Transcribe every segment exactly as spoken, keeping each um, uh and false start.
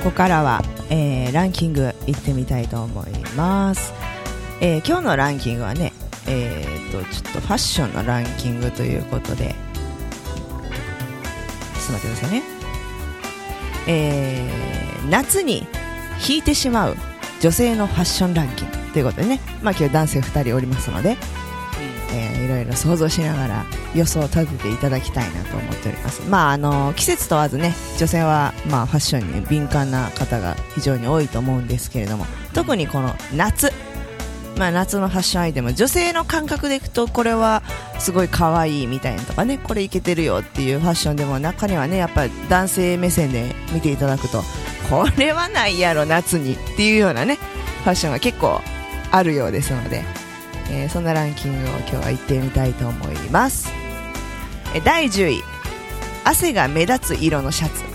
こからは、えー、ランキングいってみたいと思います。えー、今日のランキングはね、えー、とちょっとファッションのランキングということで、ちょっと待ってくださいね。えー、夏に引いてしまう女性のファッションランキングということでね、まあ、今日男性ふたりおりますので、えー、いろいろ想像しながら予想を立てていただきたいなと思っております。まあ、あの季節問わずね、女性は、まあ、ファッションに敏感な方が非常に多いと思うんですけれども、特にこの夏、まあ、夏のファッションアイテム、女性の感覚でいくとこれはすごい可愛いみたいなとかね、これいけてるよっていうファッションでも中にはね、やっぱり男性目線で見ていただくとこれはないやろ夏にっていうようなねファッションが結構あるようですので、えー、そんなランキングを今日は言ってみたいと思います。えだいじゅうい、汗が目立つ色のシャツ。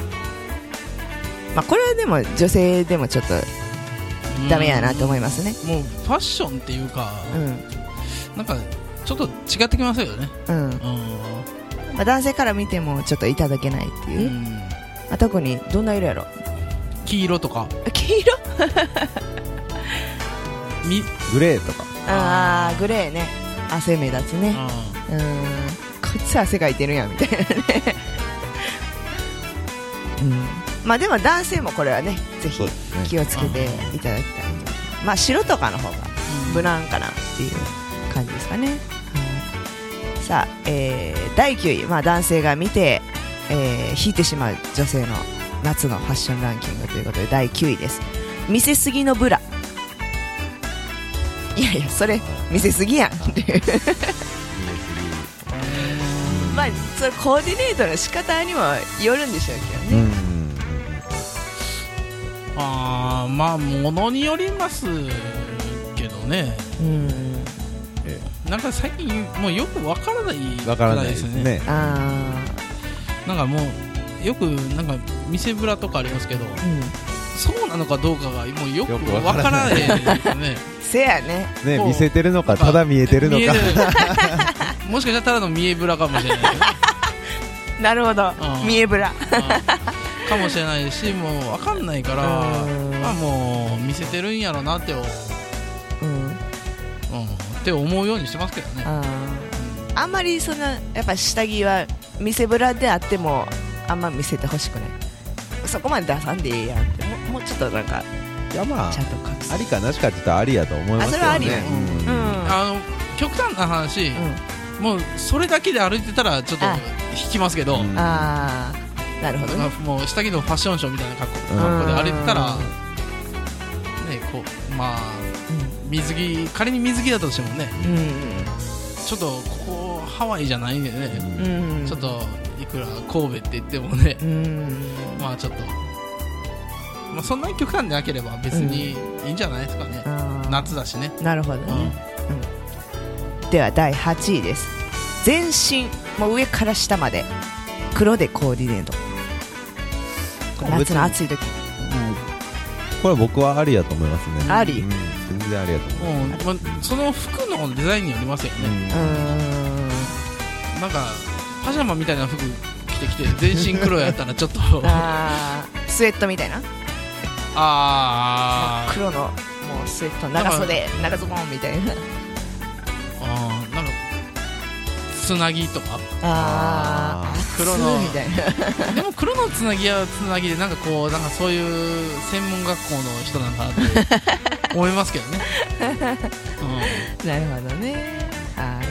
まあ、これはでも女性でもちょっとダメやなと思いますね。 もうファッションっていうか、 うん、 なんかちょっと違ってきますよね。 うんうん、まあ、男性から見てもちょっといただけないっていう、うん、まあ、特にどんな色やろ。 黄色とか。 黄色グレーとか。 あー、グレーね、汗目立つね。うん、こいつ汗かいてるやんみたいなね、うん、まあでも男性もこれはねぜひ気をつけていただきたい、うん、まあ白とかの方が無難かなっていう感じですかね、うん、さあ、えー、だいきゅうい、まあ、男性が見て、えー、引いてしまう女性の夏のファッションランキングということでだいきゅういです。見せすぎのブラ。いやいやそれ見せすぎやんっていうまあそれコーディネートの仕方にもよるんでしょうけどね、うん、 あー、まあ物によりますけどね、うん、なんか最近もうよくわからないわからないですね。 あー、なんかもうよくなんか見せブラとかありますけど、うん、そうなのかどうかがもうよくわからないですねせやね、 ね、見せてるのかただ見えてるのかもしかしたらただの見えブラかもしれないなるほど、うん、見えブラかもしれないし、もう分かんないから、まあ、もう見せてるんやろなって、うんうん、って思うようにしてますけどね。 あ,、 うん、あんまりそんなやっぱ下着は見せブラであってもあんま見せてほしくない。そこまで出さんでいいやんって、も, もうちょっとなんか、いや、まあ、ちゃんと隠す。 ありかなしかって言ったらありやと思いますけどね。あ、それはありよ、 うんうん、あの極端な話、うん、もうそれだけで歩いてたらちょっと引きますけど、うん、 あー、なるほどね。 もう下着のファッションショーみたいな格好、格好で歩いてたら、ね、こう、まあ、うん、水着、仮に水着だとしてもね、うん、ちょっとここハワイじゃないんでね、うん、ちょっといくら神戸って言ってもね、うん、まあちょっと、まあ、そんなに極端でなければ別にいいんじゃないですかね、うん、夏だしね。 なるほどね、うんうん、ではだいはちいです。全身もう上から下まで黒でコーディネート。夏の暑い時、うん、 これは僕はありやと思いますね。 あり、 うん、全然ありやと思います、 うん、まあ、その服のデザインによりますよね、うん、なんかパジャマみたいな服着てきて全身黒やったらちょっとあスウェットみたいな、 あ黒のもうスウェット長袖長ズボンみたいな、 あなんかつなぎとか、 あ黒のみたいなでも黒のつなぎはつなぎでなんかこうなんかそういう専門学校の人なんかなって思いますけどね、 うん、なるほどね。はい、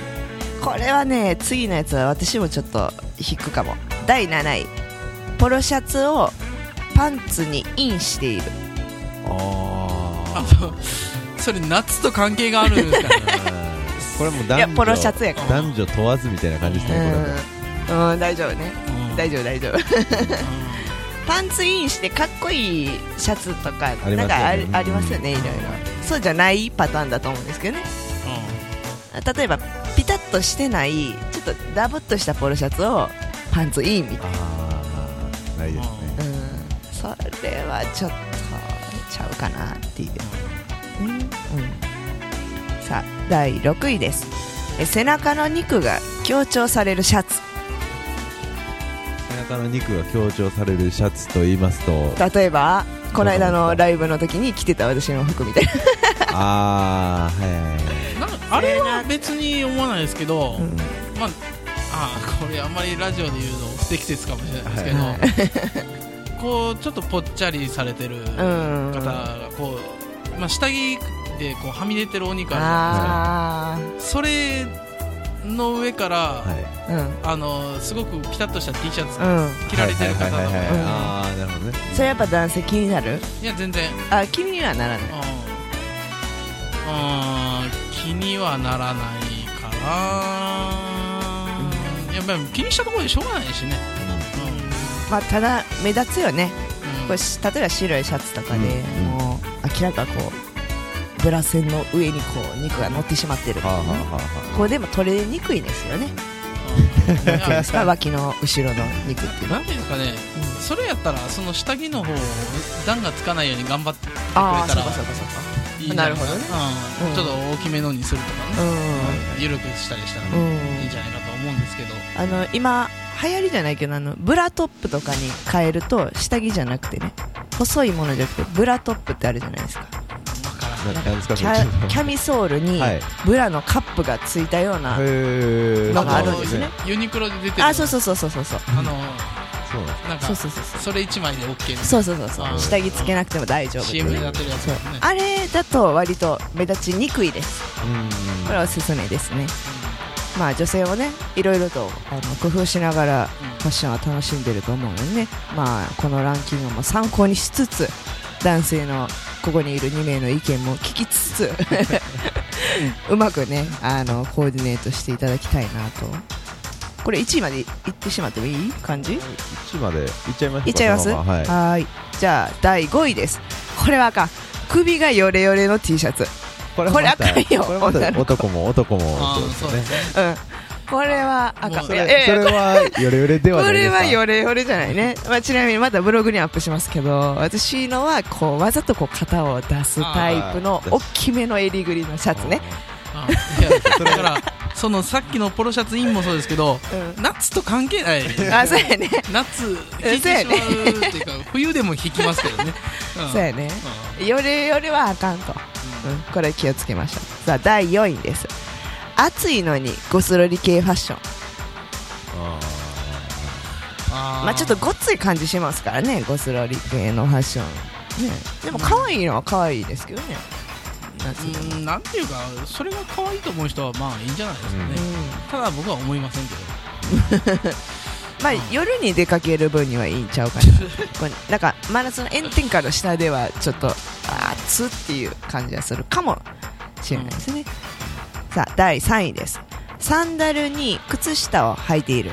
これはね次のやつは私もちょっと引くかも。だいなない、ポロシャツをパンツにインしている。 ああ、それ夏と関係があるんですかねこれも男女、 いやポロシャツやから男女問わずみたいな感じですね、これも。うん、大丈夫ね、うん、大丈夫大丈夫パンツインしてかっこいいシャツとかなんかあり、ありますよね、いろいろ。そうじゃないパターンだと思うんですけどね、うん、例えばピタッとしてないちょっとダボっとしたポロシャツをパンツインみたいな。 あ、ないですね、 うん、それはちょっとちゃうかなっていう、うんうん、さあだいろくいです。え背中の肉が強調されるシャツ。 背腹の肉が強調されるシャツと言いますと、 例えばこの間のライブの時に着てた私の服みたいなあーはいはいはいなんかあれは別に思わないですけど、 うんまああこれあんまりラジオで言うの不適切かもしれないですけど、はい、こうちょっとぽっちゃりされてる方がこう、まあ、下着でこうはみ出てるお肉あるじゃないですか。それの上から、はいうん、あのすごくピタッとした T シャツ着られてる方とか、 ああなるほどね。 それやっぱ男性気になる？いや全然あ気にはならない。 あ気にはならないかな、うん、やっぱり気にしたところでしょうがないしね、うんうんまあ、ただ目立つよね、うん、これ例えば白いシャツとかで、うん、もう明らかこうブラ線の上にこう肉が乗ってしまってる、ね、はあはあはあ、これでも取れにくいですよね脇の後ろの肉っていうのなんていうんですかね、うん、それやったらその下着の方段がつかないように頑張ってくれたらいいじゃないかな。なるほどね、うんうん、ちょっと大きめのにするとかね、うん、緩くしたりしたら、ねうん、いいんじゃないかと思うんですけど、 あの今流行りじゃないけどあのブラトップとかに変えると下着じゃなくてね細いものじゃなくてブラトップってあるじゃないですか。なんかキャ、キャミソールにブラのカップがついたようなのがあるんですね。 ユニクロで出てる。 あ、そうそうそうそうそうそう。 あのそうなんかそうそうそうそれ一枚で OK そうそうそうそう下着つけなくても大丈夫。 シーエム でやってるやつね。 あれだと割と目立ちにくいです。これはおすすめですね。まあ女性はねいろいろとあの工夫しながらファッションは楽しんでると思うのでね、まあこのランキングも参考にしつつ男性のここにいるに名の意見も聞きつつうまくねあのコーディネートしていただきたいなと。これいちいまでいってしまってもいい感じ？いちいまでいっちゃいますか？ いっちゃいます？はい、はい。じゃあだいごいです。これはあかん。首がヨレヨレの T シャツ。これあかんよ。 これまた男も男もそうですね。 うん。これはあかん。 それはヨレヨレではないですか？ これはヨレヨレじゃないね。まあちなみにまたブログにアップしますけど、私のはこうわざとこう肩を出すタイプの大きめの襟ぐりのシャツね。 あいやそれからそのさっきのポロシャツインもそうですけど、うん、夏と関係ない。 あ、そうやね。 夏引いてしまうっていうか冬でも引きますけどね。 うん、そうやね。ヨレヨレはあかんと、うん、これ気をつけましょう。さあだいよんいです。暑いのにゴスロリ系ファッション。あまあちょっとごっつい感じしますからねゴスロリ系のファッション、ね、でも可愛いのは可愛いですけどね。 うん、なんていうかそれが可愛いと思う人はまあいいんじゃないですかね、うん、ただ僕は思いませんけどまあ夜に出かける分にはいいんちゃうかななんか真夏の炎天下の下ではちょっと暑っていう感じがするかもしれないですね、うん、さあだいさんいです。サンダルに靴下を履いている。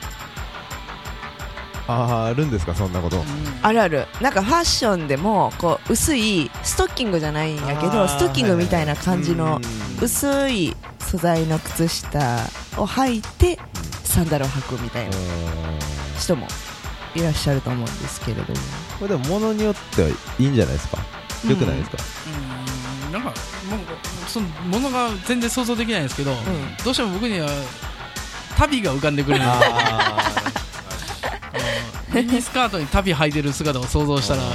あ, あるんですかそんなこと、うん、 あるある。なんかファッションでもこう薄いストッキングじゃないんやけどストッキングみたいな感じの薄い素材の靴下を履いてサンダルを履くみたいな人もいらっしゃると思うんですけれども、 これでも物によってはいいんじゃないですか。よくないですか、 うんうん、なんかもうその物が全然想像できないんですけど、うん、どうしても僕には旅が浮かんでくるんですよミニスカートに旅履いてる姿を想像したら、うん、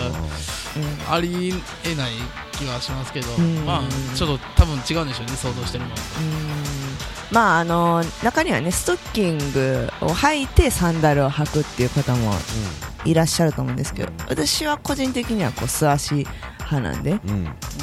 ありえない気はしますけど、うん、まあちょっと多分違うんでしょうね想像してるのは。 うんまああの中にはねストッキングを履いてサンダルを履くっていう方もいらっしゃると思うんですけど、私は個人的にはこう素足派なんで、うん、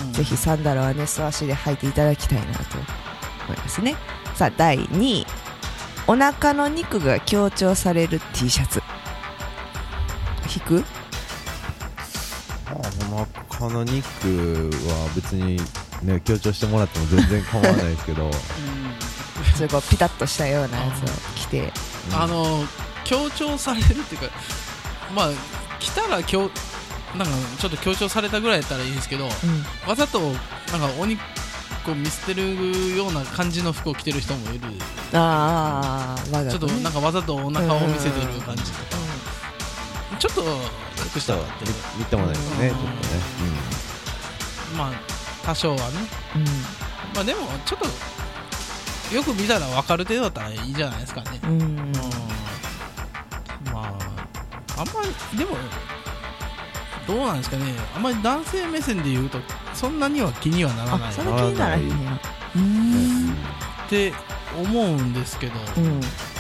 ぜひサンダルはね素足で履いていただきたいなと思いますね。さあだいにい、お腹の肉が強調される T シャツ。引く？ あお腹の肉は別に、ね、強調してもらっても全然構わないですけど、うん、 それこうピタッとしたようなやつを着て、 うん、あの強調されるっていうかまあ着たら強なんかちょっと強調されたぐらいだったらいいですけど、うん、わざとなんかお肉を見捨てるような感じの服を着てる人もいる。 ああ、ね、 ちょっとなんかわざとお腹を見せてる感じとか、うん、ちょっと隠したらって言ってもないですね、ちょっとね、 うん、まあ多少はね、うん、まあでもちょっとよく見たら分かる程度だったらいいじゃないですかね、うんうん、まああんまりでもどうなんですかね、あんまり男性目線で言うとそんなには気にはならないあ、それ気にならへんや。うーんって思うんですけど、 うん、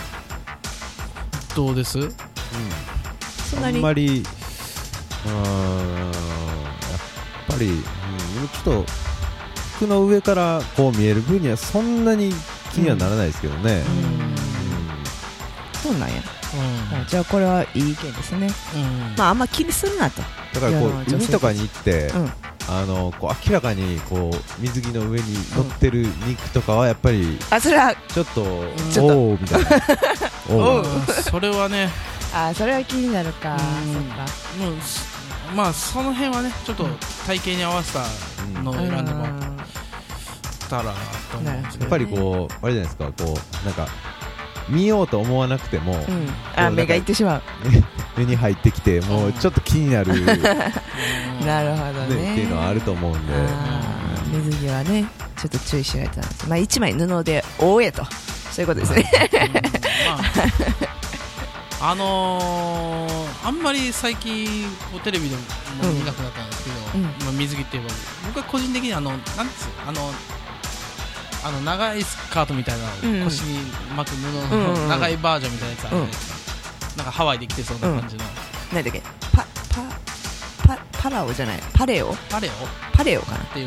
どうです？うん、 そんなにあんまりうーんやっぱり、うん、ちょっと服の上からこう見える分にはそんなに気にはならないですけどね、 うんうん、そうなんや、うん、じゃあこれはいい意見ですね、うん、まああんま気にするなと。 だからこう海とかに行って、うん、 あのこう明らかにこう水着の上に乗ってる肉とかはやっぱり、うん、 あそれはちょっと、うん、おーみたいなおうそれはねあそれは気になるか、うん、そっかもうまあその辺はねちょっと体型に合わせたのを選んでもらったらと思うんですけど、 やっぱりこうあれじゃないですか、こうなんか見ようと思わなくても、うん、 あ目がいってしまう目に入ってきてもうちょっと気になるなるほど ね, ねっていうのはあると思うんで、 水着はねちょっと注意しないとなんです。まあ一枚布で覆えとそういうことですね、 まあ、あのー、あんまり最近こうテレビでも見なくなったんですけど、うんまあ、水着って言えば僕は個人的にあのなんですあのあの長いスカートみたいなの腰に巻く布の長いバージョンみたいなやつあるじゃないですか、うん、なんかハワイで着てそうな感じの、うん、 何だっけパパパパラオじゃないパレオパレオパレオかなっていう、うん、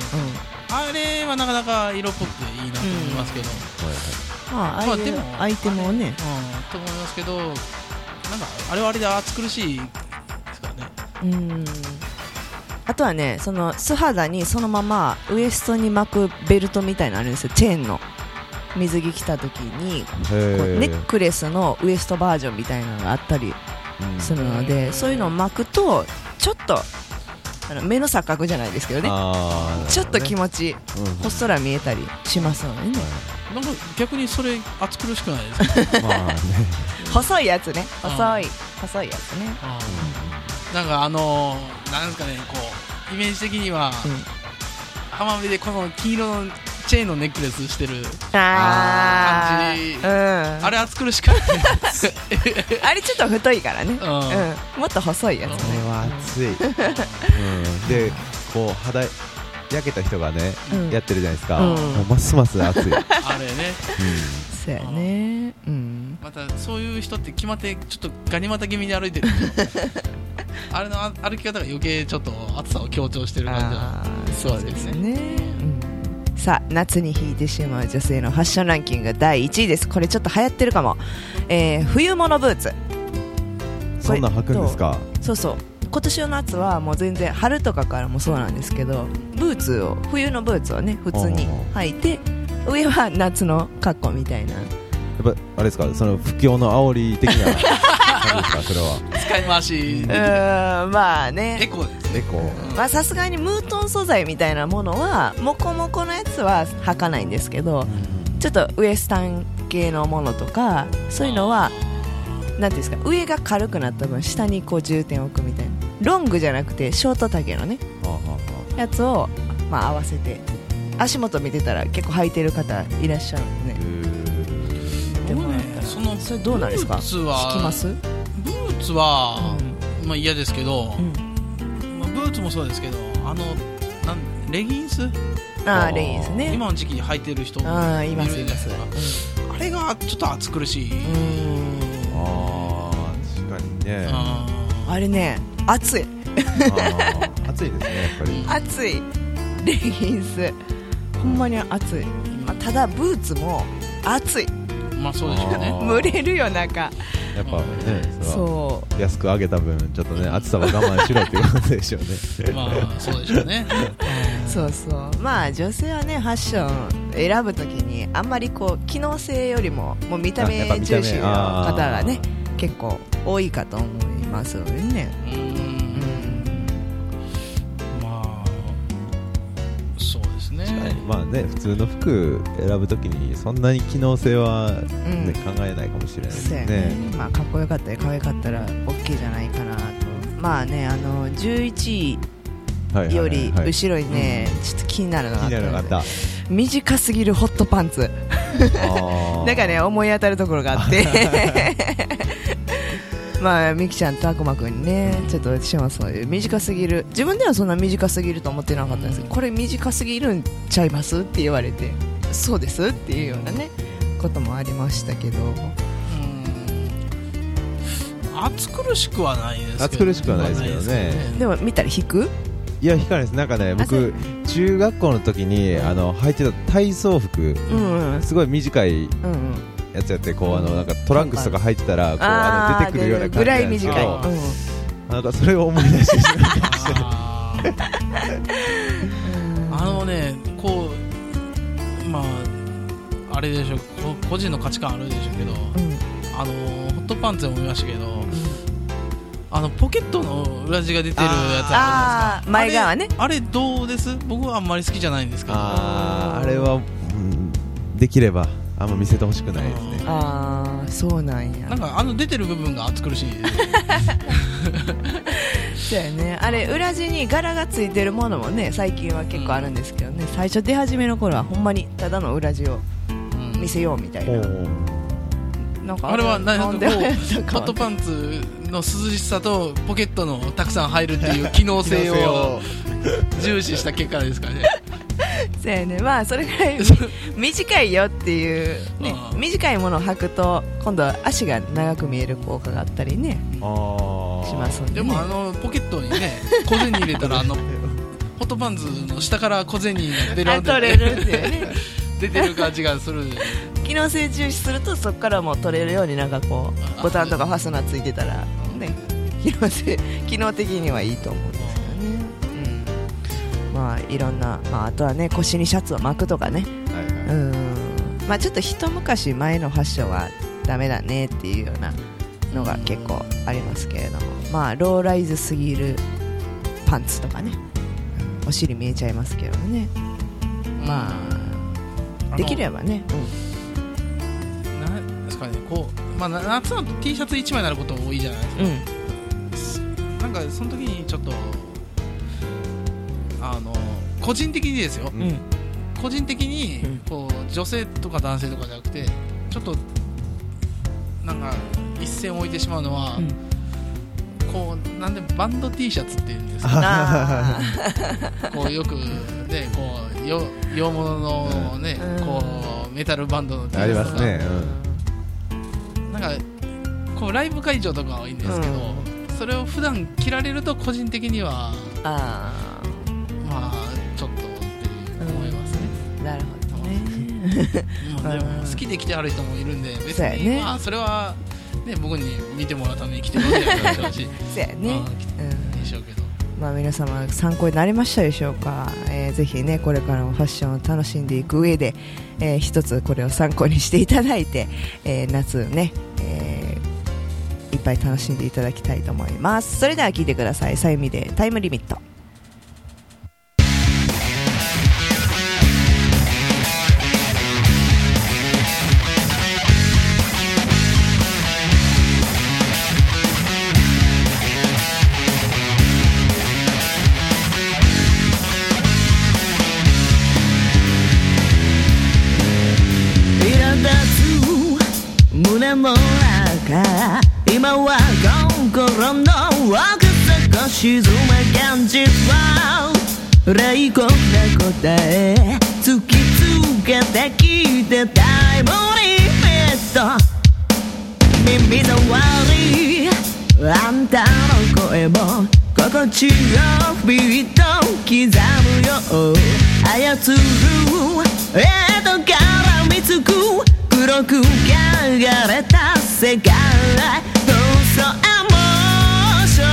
あれはなかなか色っぽくていいなと思いますけど、 うんまあ、まあでもアイテムをね、うん、 と思いますけどなんかあれはあれで暑苦しいですからね。 うんあとはねその素肌にそのままウエストに巻くベルトみたいなのあるんですよ。チェーンの水着着た時にこうネックレスのウエストバージョンみたいなのがあったりするので、そういうのを巻くとちょっとあの目の錯覚じゃないですけどね、あちょっと気持ち、うん、ほっそら見えたりしますのでね、 うん、なんか逆にそれ暑苦しくないですかまあ、ね、 細いやつね細い細いやつね、 うん、なんかあのー、なんですかねこうイメージ的には、うん、浜辺でこの黄色のチェーンのネックレスしてる感じ、うん、あれ暑苦しくないあれちょっと太いからね、うんうん、もっと細いやつね。 これは暑い、うん、でこう肌焼けた人がね、うん、やってるじゃないですか、うん、もうますます暑いあれね、 うん、そうやね、うん、 またそういう人って決まってちょっとガニ股気味に歩いてるあれの歩き方が余計ちょっと暑さを強調してる感じはそうですね、うんさあ夏に引いてしまう女性のファッションランキングだいいちいです。これちょっと流行ってるかも、えー、冬物ブーツ。 そんな履くんですか。 そうそう今年の夏はもう全然春とかからもそうなんですけどブーツを冬のブーツをね普通に履いて上は夏の格好みたいな。やっぱあれですかその不況の煽り的な感じですかそれは使い回しうーんまあねエコですエコまあさすがにムートン素材みたいなものはモコモコのやつは履かないんですけど、うん、ちょっとウエスタン系のものとかそういうのはなんていうんですか上が軽くなった分下にこう重点を置くみたいなロングじゃなくてショート丈のねやつをまあ合わせて足元見てたら結構履いてる方いらっしゃるんでね。 でもねそのそれどうなんですか。聞きます。 ブーツは、うんまあ、嫌ですけど、うんまあ、ブーツもそうですけどあのなんレギンスあレギンスね今の時期に履いてる人あいますいます、 うん、あれがちょっと暑苦しい。 うんあ確かにねあ, あれね暑いあ暑いですねやっぱり暑いレギンスほんまに暑い、まあ、ただブーツも暑いまあそうでしょうね蒸れるよなんかやっぱねそう安く上げた分ちょっとね暑さは我慢しろっていうことでしょうねまあそうでしょうねそうそうまあ女性はねファッション選ぶときにあんまりこう機能性よりももう見た目重視の方がね結構多いかと思いますのでね。うんうんまあそうですねまあね普通の服選ぶときにそんなに機能性は、ねうん、考えないかもしれないですね。 ねまあかっこよかったり可愛かったら OK じゃないかなと。まあねあのじゅういちいより後ろにね、うん、ちょっと気になるのがあったので短すぎるホットパンツなんかね思い当たるところがあってまあみきちゃんと悪魔くんにね、ちょっと私もそういう短すぎる、自分ではそんな短すぎると思ってなかったんですけど、これ短すぎるんちゃいますって言われて、そうですっていうようなねこともありましたけど、 暑苦しくはないですけど、 暑苦しくはないですけどね。 でも見たら引く？ いや、引かないです。なんかね、僕中学校の時にあの履いてた体操服、うんうん、すごい短いやつやって、こうあのなんかトランクスとか履いてたらこうあの出てくるような感じなんですけど、ぐらい短い、うん、なんかそれを思い出してしまいましたあのね、こうまああれでしょ、個人の価値観あるでしょうけど、うん、あのホットパンツでも見ましたけど、うん、あのポケットの裏地が出てるやつあるんですか、 前側ね、 あれ、あれどうです？僕はあんまり好きじゃないんですけど、 あ, あれは、うん、できればあんま見せてほしくないですね。 ああ、そうなんや。 なんかあの出てる部分が暑苦しいそうやね、あれ裏地に柄がついてるものもね最近は結構あるんですけどね、うん、最初出始めの頃はほんまにただの裏地を見せようみたいな、うん、なんか あ, あれはなんかこうホットパンツの涼しさとポケットのたくさん入るっていう機能性を重視した結果ですかね。 そうやね、まあそれぐらい短いよっていう、ね、短いものを履くと今度は足が長く見える効果があったりね、あしますんで、ね、 でもあのポケットにね小銭入れたらあのホットパンツの下から小銭が出る取れるっていうね出てる感じがする。 機能性重視するとそこからも取れるようになんかこうボタンとかファスナーついてたらね、機能性機能的にはいいと思うんですけどね、うん、まあいろんな、まあ、あとはね腰にシャツを巻くとかね、はいはい、うん、まあちょっと一昔前のファッションはダメだねっていうようなのが結構ありますけれども、まあローライズすぎるパンツとかね、お尻見えちゃいますけどね、まあできればね、 うん、なんですかね、こう、まあ、夏の T シャツいちまいになること多いじゃないですか、うん、なんかその時にちょっとあの個人的にですよ、うん、個人的にこう女性とか男性とかじゃなくてちょっとなんか一線を置いてしまうのは、うん、こうなんでバンド T シャツっていうんですかこうよくねこうよ洋物のね、うん、こうメタルバンドの T シャツとかありますね、うん、なんかこうライブ会場とかはいいんですけど、うん、それを普段着られると個人的にはあまあちょっとって思いますね、 うん、なるほどねまあでも好きで着てある人もいるんで別に、ね、まあそれは、ね、僕に見てもらうために着てるわけじゃないでしょうしそうやね、 うん、でしょうけど、 まあ、皆様参考になりましたでしょうか、えー、ぜひねこれからもファッションを楽しんでいく上で、えー、一つこれを参考にしていただいて、えー、夏ね、えー、いっぱい楽しんでいただきたいと思います。それでは聴いてください。さゆみでタイムリミット。 胸の中今は心の奥底沈め感じは冷酷な答え突きつけてきてタイムリミット耳障りあんたの声も心地よビート刻むよ操る江戸から見つく黒く汚れた世界放送エモーション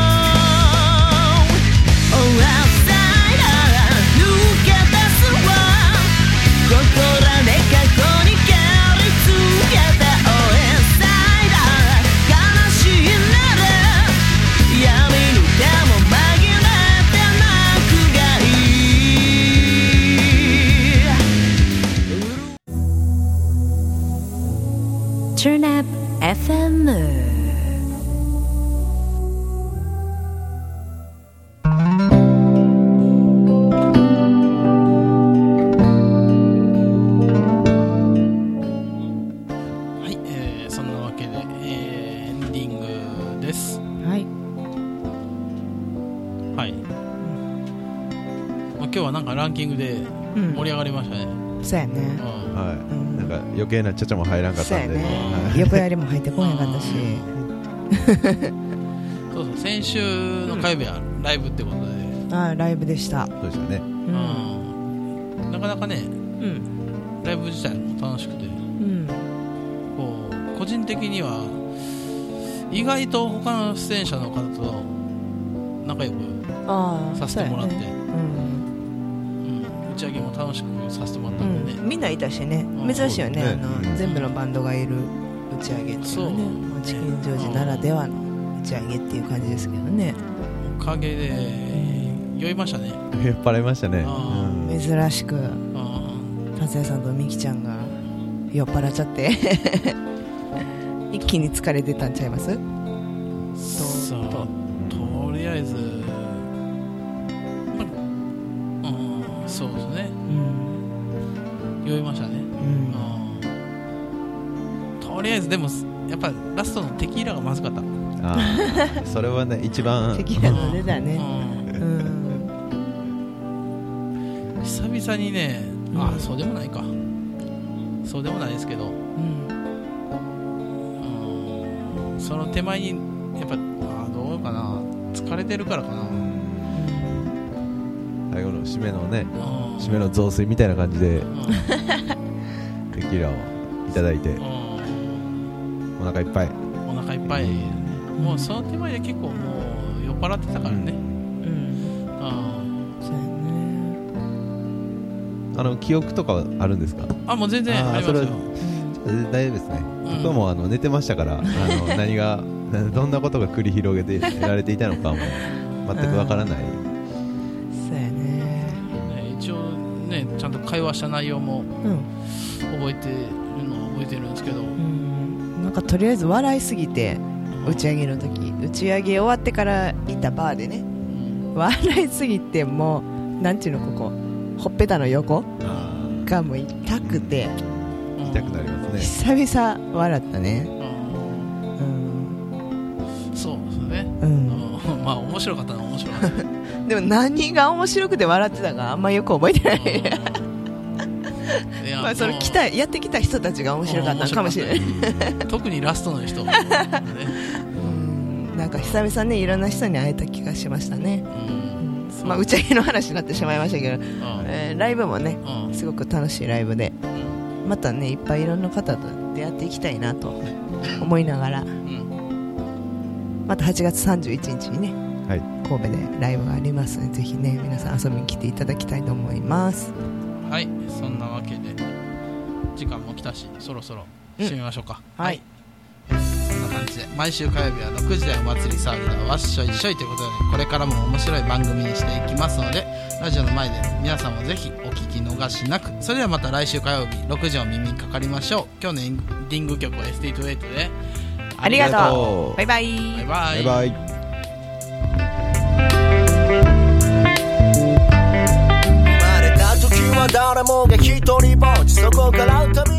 Oh outside 抜け出すわ心で過去に蹴りつけた Oh inside 悲しいなら闇にでも紛れて泣くがいいTurn up エフエム。 はい、えー、そんなわけで、えー、エンディングはなんかランキングで盛り上がりましたね、 うん、そうやね、 うんはい、 うん、 なんか余計なちゃちゃも入らんかったんで、 そうやね、 はい、 横やりも入ってこへんかったしそうそう、先週の火曜日はライブってことで、 うん、あライブでした。 そうでしたね、 うん、なかなかね、うん、ライブ自体も楽しくて、うん、こう個人的には意外と他の出演者の方と仲良くさせてもらって、ね、うんうん、打ち上げも楽しくさせてもらったんでね、 うん、みんないたしね、珍しいよね、あの、うん、全部のバンドがいる打ち上げっていうのはね、チキンジョージならではの打ち上げっていう感じですけどね。 おかげで酔いましたね。 酔っ払いましたね、 うん、珍しく達也さんとみきちゃんが酔っ払っちゃって一気に疲れてたんちゃいます？ そうと、とりあえず、ま、うん、そうですね、うん、酔いましたね、うん、とりあえずでもやっぱラストのテキーラがまずかった。 あそれはね一番テキーラの出だね、うんうんうん、久々にね、あ、そうでもないか、そうでもないですけど、うん、その手前にやっぱ、あ、どうかな、疲れてるからかな、 最後の締めのね、締めの雑炊みたいな感じでテキーラをいただいて、お腹いっぱい、 お腹いっぱい、もうその手前で結構もう酔っ払ってたからね、うん、あ、 そうやね。 あの記憶とかあるんですか？ あ、もう全然ありますよ。 大丈夫ですね、うん、僕はもうあの寝てましたから、あの何がどんなことが繰り広げてられていたのかも全くわからない、うん、 そうやね。 ね、一応ね、ちゃんと会話した内容も覚えてるのは覚えてるんですけど、うん、 なんかとりあえず笑いすぎて、打ち上げの時、打ち上げ終わってから行ったバーでね、うん、笑いすぎてもうなんていうの、ここほっぺたの横がもう痛くて、 痛くなりますね。久々笑ったね、 うん、そうですね、 うん、 まあ面白かったのは面白かったでも何が面白くて笑ってたかあんまよく覚えてない、いやまあそれ来たやってきた人たちが面白かったのかもしれない、 特にラストの人、ね、 うん、なんか久々ね、いろんな人に会えた気がしましたね、うん、まあ、打ち上げの話になってしまいましたけど、えー、ライブもね、すごく楽しいライブで、またね、いっぱいいろんな方と出会っていきたいなと思いながら、またはちがつさんじゅういちにちにね、はい、神戸でライブがありますので、ぜひね、皆さん遊びに来ていただきたいと思います。 はい、そんなわけで時間も来たし、そろそろ締めましょうか、うん、はい、はい、そんな感じで毎週火曜日はろくじ台お祭り騒ぎだわっしょいっしょいということで、これからも面白い番組にしていきますので、ラジオの前で皆さんもぜひお聞き逃しなく。それではまた来週火曜日ろくじお耳にかかりましょう。今日のエンディング曲は エスティートゥエイト でありがとう。バイバイ。 バイバイ。 バイバイ。 生まれた時は誰もが一人ぼっち、そこから旅